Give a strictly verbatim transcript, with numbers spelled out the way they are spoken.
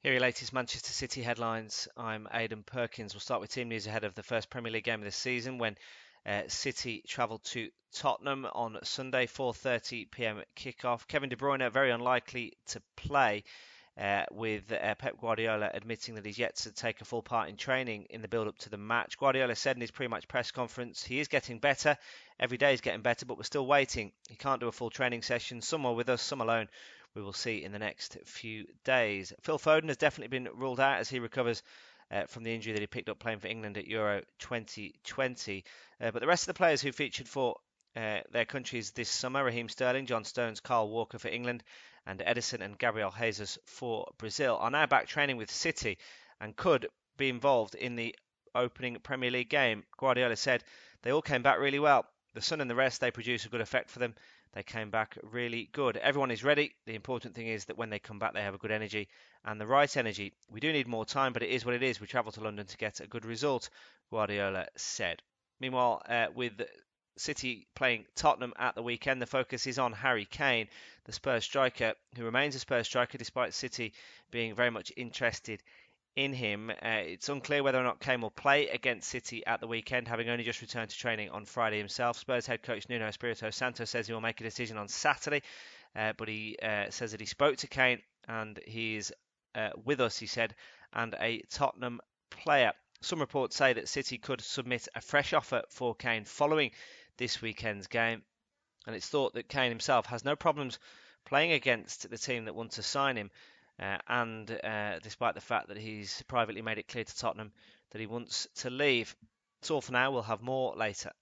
Here are your latest Manchester City headlines. I'm Aidan Perkins. We'll start with team news ahead of the first Premier League game of the season when uh, City travel to Tottenham on Sunday, four thirty p m kickoff. Kevin De Bruyne very unlikely to play, uh, with uh, Pep Guardiola admitting that he's yet to take a full part in training in the build-up to the match. Guardiola said in his pre-match press conference he is getting better. Every day is getting better, but we're still waiting. He can't do a full training session. Some are with us, some alone. We will see in the next few days. Phil Foden has definitely been ruled out as he recovers uh, from the injury that he picked up playing for England at Euro twenty twenty. Uh, but the rest of the players who featured for uh, their countries this summer, Raheem Sterling, John Stones, Carl Walker for England, and Edison and Gabriel Jesus for Brazil, are now back training with City and could be involved in the opening Premier League game. Guardiola said they all came back really well. The sun and the rest, they produce a good effect for them. They came back really good. Everyone is ready. The important thing is that when they come back, they have a good energy and the right energy. We do need more time, but it is what it is. We travel to London to get a good result, Guardiola said. Meanwhile, uh, with City playing Tottenham at the weekend, the focus is on Harry Kane, the Spurs striker, who remains a Spurs striker despite City being very much interested in him. Uh, it's unclear whether or not Kane will play against City at the weekend, having only just returned to training on Friday himself. Spurs head coach Nuno Espirito Santo says he will make a decision on Saturday, uh, but he uh, says that he spoke to Kane and he's uh, with us, he said, and a Tottenham player. Some reports say that City could submit a fresh offer for Kane following this weekend's game, and it's thought that Kane himself has no problems playing against the team that want to sign him. Uh, and uh, despite the fact that he's privately made it clear to Tottenham that he wants to leave. That's all for now. We'll have more later.